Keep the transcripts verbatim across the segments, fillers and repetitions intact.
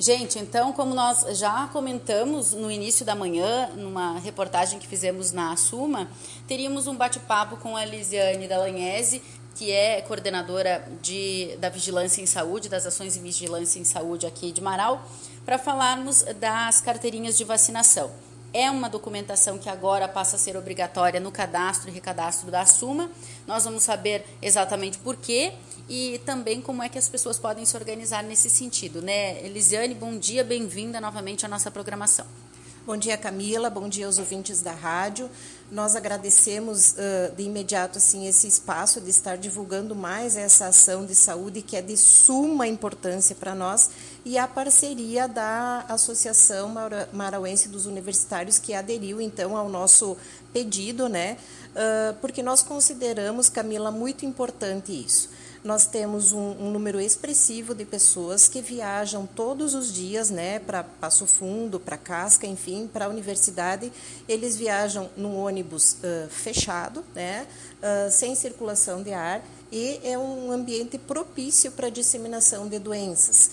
Gente, então, como nós já comentamos no início da manhã, numa reportagem que fizemos na Assuma, teríamos um bate-papo com a Lisiane Dall'Agnese, que é coordenadora de, da Vigilância em Saúde, das ações de vigilância em saúde aqui de Marau, para falarmos das carteirinhas de vacinação. É uma documentação que agora passa a ser obrigatória no cadastro e recadastro da Assuma. Nós vamos saber exatamente por quê e também como é que as pessoas podem se organizar nesse sentido, né? Elisiane, bom dia, bem-vinda novamente à nossa programação. Bom dia, Camila, bom dia aos ouvintes da rádio. Nós agradecemos uh, de imediato assim, esse espaço de estar divulgando mais essa ação de saúde que é de suma importância para nós e a parceria da Associação Marauense dos Universitários que aderiu então ao nosso pedido, né? Uh, porque nós consideramos, Camila, muito importante isso. Nós temos um, um número expressivo de pessoas que viajam todos os dias, né, para Passo Fundo, para Casca, enfim, para a universidade. Eles viajam num ônibus uh, fechado, né, uh, sem circulação de ar, e é um ambiente propício para a disseminação de doenças.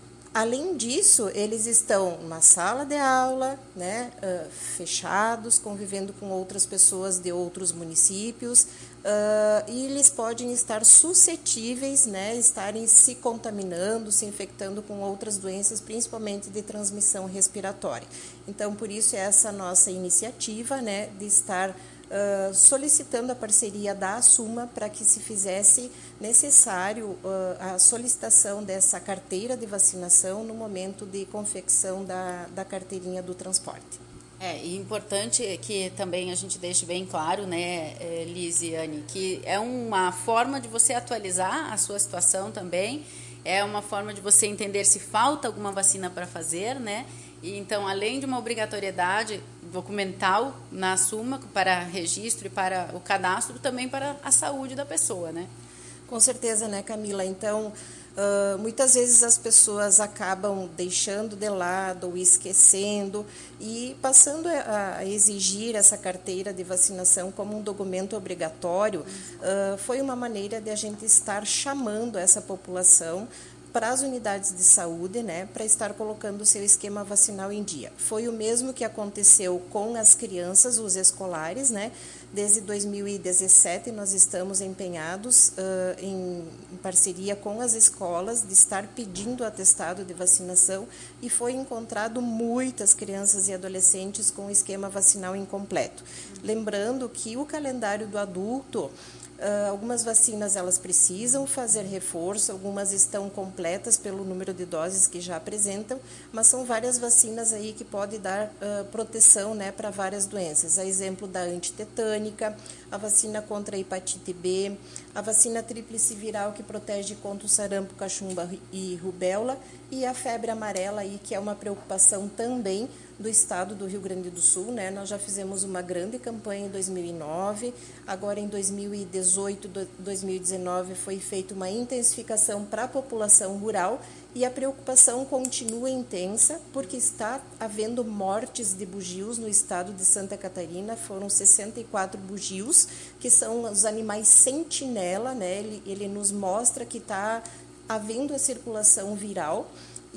Além disso, eles estão numa sala de aula, né, uh, fechados, convivendo com outras pessoas de outros municípios, uh, e eles podem estar suscetíveis, né, estarem se contaminando, se infectando com outras doenças, principalmente de transmissão respiratória. Então, por isso, essa nossa iniciativa, né, de estar Uh, solicitando a parceria da Assuma para que se fizesse necessário uh, a solicitação dessa carteira de vacinação no momento de confecção da, da carteirinha do transporte. É, e importante que também a gente deixe bem claro, né, Lisiane, que é uma forma de você atualizar a sua situação também, é uma forma de você entender se falta alguma vacina para fazer, né? E, então, além de uma obrigatoriedade documental na Assuma para registro e para o cadastro, também para a saúde da pessoa, né? Com certeza, né, Camila? Então, uh, muitas vezes as pessoas acabam deixando de lado ou esquecendo e passando a, a exigir essa carteira de vacinação como um documento obrigatório. Uh, foi uma maneira de a gente estar chamando essa população para as unidades de saúde, né, para estar colocando o seu esquema vacinal em dia. Foi o mesmo que aconteceu com as crianças, os escolares, né? Desde dois mil e dezessete nós estamos empenhados uh, em, em parceria com as escolas de estar pedindo atestado de vacinação e foi encontrado muitas crianças e adolescentes com o esquema vacinal incompleto. Lembrando que o calendário do adulto, Uh, algumas vacinas elas precisam fazer reforço, algumas estão completas pelo número de doses que já apresentam, mas são várias vacinas aí que podem dar uh, proteção, né, para várias doenças. A exemplo da antitetânica, a vacina contra a hepatite B, a vacina tríplice viral que protege contra o sarampo, cachumba e rubéola e a febre amarela aí que é uma preocupação também do estado do Rio Grande do Sul, né? Nós já fizemos uma grande campanha em dois mil e nove, agora em dois mil e dezoito, dois mil e dezenove foi feita uma intensificação para a população rural e a preocupação continua intensa porque está havendo mortes de bugios no estado de Santa Catarina, foram sessenta e quatro bugios, que são os animais sentinela, né? Ele, ele nos mostra que está havendo a circulação viral.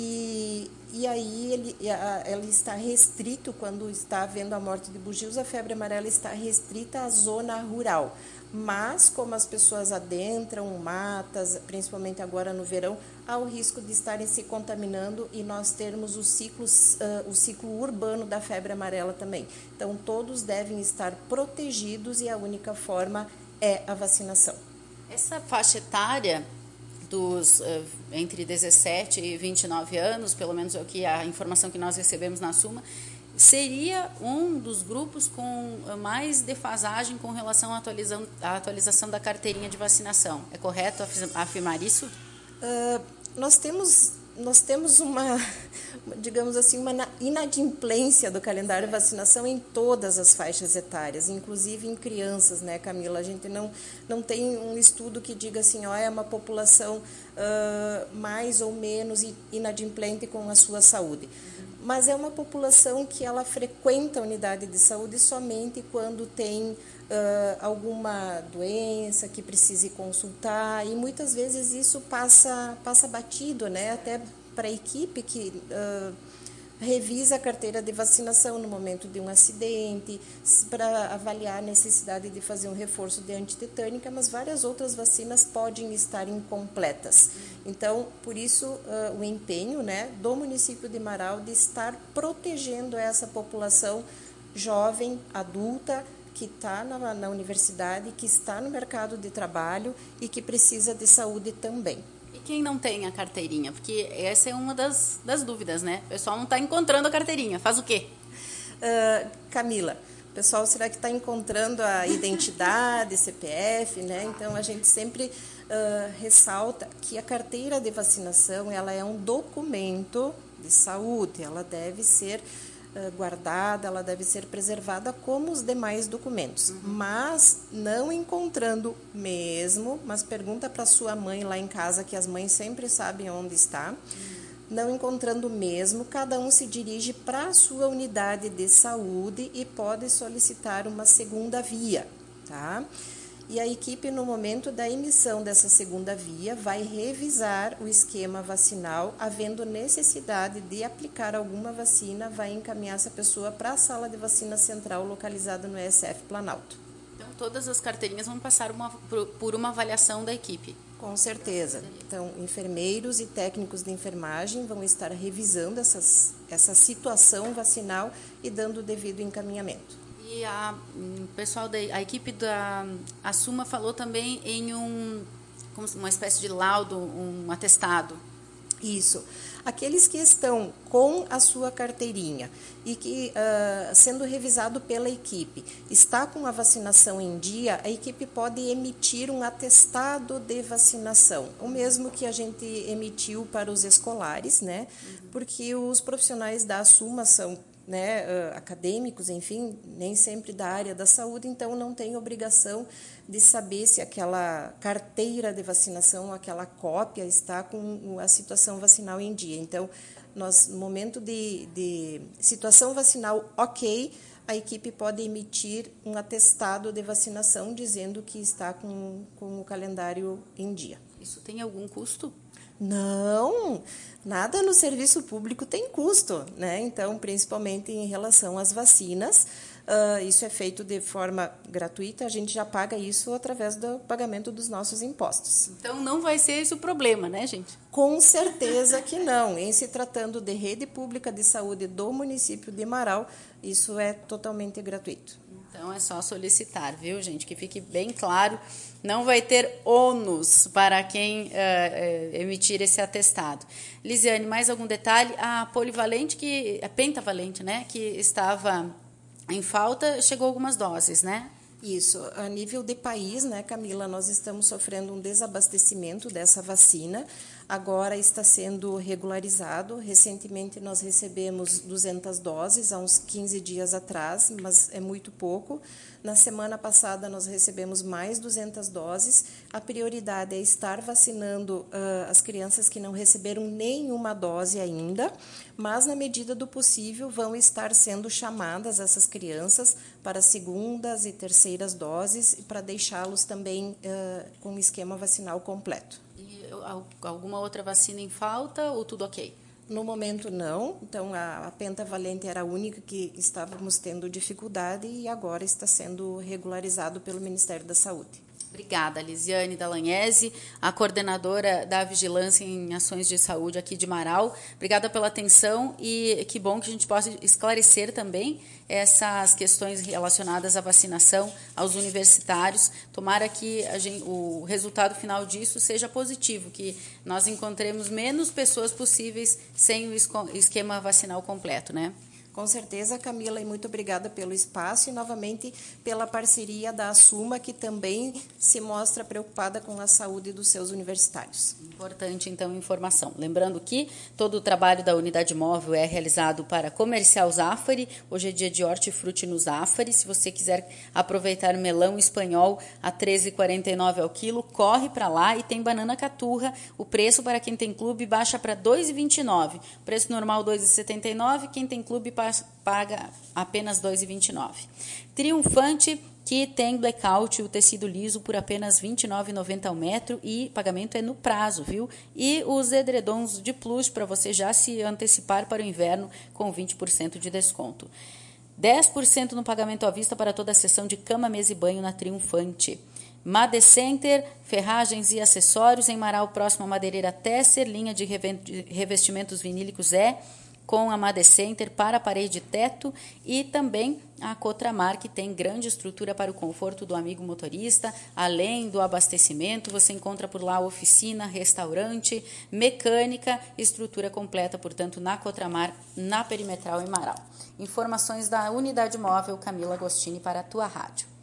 E, e aí ele, ele está restrito, quando está havendo a morte de bugios, a febre amarela está restrita à zona rural. Mas, como as pessoas adentram matas, principalmente agora no verão, há o risco de estarem se contaminando e nós termos os ciclos, uh, o ciclo urbano da febre amarela também. Então, todos devem estar protegidos e a única forma é a vacinação. Essa faixa etária dos uh, entre dezessete e vinte e nove anos, pelo menos é o que a informação que nós recebemos na Assuma, seria um dos grupos com mais defasagem com relação à atualização, à atualização da carteirinha de vacinação. É correto afirmar isso? Uh, nós temos nós temos uma, digamos assim, uma inadimplência do calendário de vacinação em todas as faixas etárias, inclusive em crianças, né, Camila? A gente não, não tem um estudo que diga assim, ó, é uma população uh, mais ou menos inadimplente com a sua saúde. Mas é uma população que ela frequenta a unidade de saúde somente quando tem Uh, alguma doença que precise consultar e muitas vezes isso passa, passa batido, né? Até para a equipe que uh, revisa a carteira de vacinação no momento de um acidente, para avaliar a necessidade de fazer um reforço de antitetânica, mas várias outras vacinas podem estar incompletas. Então, por isso, uh, o empenho, né, do município de Marau de estar protegendo essa população jovem, adulta, que está na, na universidade, que está no mercado de trabalho e que precisa de saúde também. E quem não tem a carteirinha? Porque essa é uma das, das dúvidas, né? O pessoal não está encontrando a carteirinha. Faz o quê? Uh, Camila, o pessoal será que está encontrando a identidade, C P F, né? Então, a gente sempre uh, ressalta que a carteira de vacinação ela é um documento de saúde, ela deve ser guardada, ela deve ser preservada como os demais documentos. Uhum. Mas, não encontrando mesmo, mas pergunta para sua mãe lá em casa, que as mães sempre sabem onde está, uhum. Não encontrando mesmo, cada um se dirige para a sua unidade de saúde e pode solicitar uma segunda via, tá? E a equipe, no momento da emissão dessa segunda via, vai revisar o esquema vacinal, havendo necessidade de aplicar alguma vacina, vai encaminhar essa pessoa para a sala de vacina central localizada no E S F Planalto. Então, todas as carteirinhas vão passar uma, por uma avaliação da equipe? Com certeza. Então, enfermeiros e técnicos de enfermagem vão estar revisando essas, essa situação vacinal e dando o devido encaminhamento. E a, o pessoal da a equipe da Assuma falou também em um, como uma espécie de laudo, um atestado. Isso. Aqueles que estão com a sua carteirinha e que, uh, sendo revisado pela equipe, está com a vacinação em dia, a equipe pode emitir um atestado de vacinação, o mesmo que a gente emitiu para os escolares, né? Uhum. Porque os profissionais da Assuma são né, uh, acadêmicos, enfim, nem sempre da área da saúde, então não tem obrigação de saber se aquela carteira de vacinação, aquela cópia está com a situação vacinal em dia. Então, nós, no momento de, de situação vacinal ok, a equipe pode emitir um atestado de vacinação dizendo que está com, com o calendário em dia. Isso tem algum custo? Não, nada no serviço público tem custo, né? Então, principalmente em relação às vacinas, uh, isso é feito de forma gratuita, a gente já paga isso através do pagamento dos nossos impostos. Então, não vai ser esse o problema, né, gente? Com certeza que não. Em se tratando de rede pública de saúde do município de Marau, isso é totalmente gratuito. Então, é só solicitar, viu, gente? Que fique bem claro, não vai ter ônus para quem uh, uh, emitir esse atestado. Lisiane, mais algum detalhe? A polivalente, que, a pentavalente, né, que estava em falta, chegou algumas doses, né? Isso. A nível de país, né, Camila, nós estamos sofrendo um desabastecimento dessa vacina. Agora está sendo regularizado. Recentemente nós recebemos duzentas doses, há uns quinze dias atrás, mas é muito pouco. Na semana passada nós recebemos mais duzentas doses. A prioridade é estar vacinando uh, as crianças que não receberam nenhuma dose ainda, mas na medida do possível vão estar sendo chamadas essas crianças para segundas e terceiras doses para deixá-los também uh, com um esquema vacinal completo. Alguma outra vacina em falta ou tudo ok? No momento, não. Então, a, a pentavalente era a única que estávamos tendo dificuldade e agora está sendo regularizado pelo Ministério da Saúde. Obrigada, Lisiane Dallagnese, a coordenadora da Vigilância em Ações de Saúde aqui de Marau. Obrigada pela atenção e que bom que a gente possa esclarecer também essas questões relacionadas à vacinação aos universitários. Tomara que a gente, o resultado final disso seja positivo, que nós encontremos menos pessoas possíveis sem o esquema vacinal completo, né? Com certeza, Camila, e muito obrigada pelo espaço e, novamente, pela parceria da Assuma, que também se mostra preocupada com a saúde dos seus universitários. Importante, então, informação. Lembrando que todo o trabalho da unidade móvel é realizado para Comercial Zafari. Hoje é dia de hortifruti no Zafari. Se você quiser aproveitar o melão espanhol a treze reais e quarenta e nove centavos ao quilo, corre para lá. E tem banana caturra. O preço para quem tem clube baixa para dois reais e vinte e nove centavos. Preço normal dois reais e setenta e nove centavos. Quem tem clube paga apenas dois reais e vinte e nove centavos. Triunfante que tem blackout e o tecido liso por apenas vinte e nove reais e noventa centavos ao metro e pagamento é no prazo, viu? E os edredons de plush para você já se antecipar para o inverno com vinte por cento de desconto. dez por cento no pagamento à vista para toda a seção de cama, mesa e banho na Triunfante. Made Center, ferragens e acessórios em Marau, próximo à madeireira Tesser, linha de revestimentos vinílicos é com a Made Center para parede e teto, e também a Cotramar, que tem grande estrutura para o conforto do amigo motorista. Além do abastecimento, você encontra por lá oficina, restaurante, mecânica, estrutura completa, portanto, na Cotramar, na Perimetral em Marau. Informações da Unidade Móvel Camila Agostini para a tua rádio.